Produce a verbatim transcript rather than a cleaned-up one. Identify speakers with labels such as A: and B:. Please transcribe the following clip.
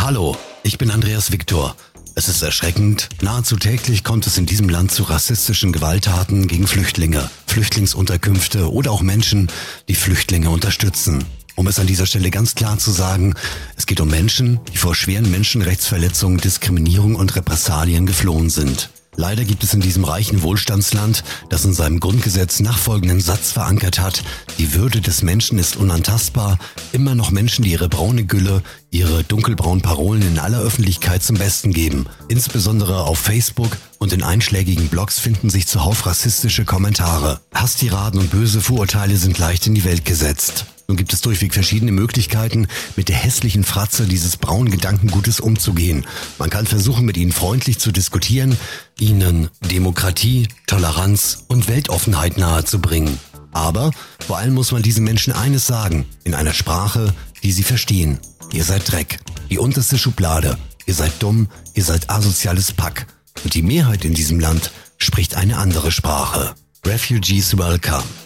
A: Hallo, ich bin Andreas Victor. Es ist erschreckend, nahezu täglich kommt es in diesem Land zu rassistischen Gewalttaten gegen Flüchtlinge, Flüchtlingsunterkünfte oder auch Menschen, die Flüchtlinge unterstützen. Um es an dieser Stelle ganz klar zu sagen, es geht um Menschen, die vor schweren Menschenrechtsverletzungen, Diskriminierung und Repressalien geflohen sind. Leider gibt es in diesem reichen Wohlstandsland, das in seinem Grundgesetz nachfolgenden Satz verankert hat: Die Würde des Menschen ist unantastbar, immer noch Menschen, die ihre braune Gülle, ihre dunkelbraunen Parolen in aller Öffentlichkeit zum Besten geben. Insbesondere auf Facebook und in einschlägigen Blogs finden sich zuhauf rassistische Kommentare. Hasstiraden und böse Vorurteile sind leicht in die Welt gesetzt. Nun gibt es durchweg verschiedene Möglichkeiten, mit der hässlichen Fratze dieses braunen Gedankengutes umzugehen. Man kann versuchen, mit ihnen freundlich zu diskutieren, ihnen Demokratie, Toleranz und Weltoffenheit nahezubringen. Aber vor allem muss man diesen Menschen eines sagen, in einer Sprache, die sie verstehen. Ihr seid Dreck, die unterste Schublade, ihr seid dumm, ihr seid asoziales Pack. Und die Mehrheit in diesem Land spricht eine andere Sprache. Refugees welcome.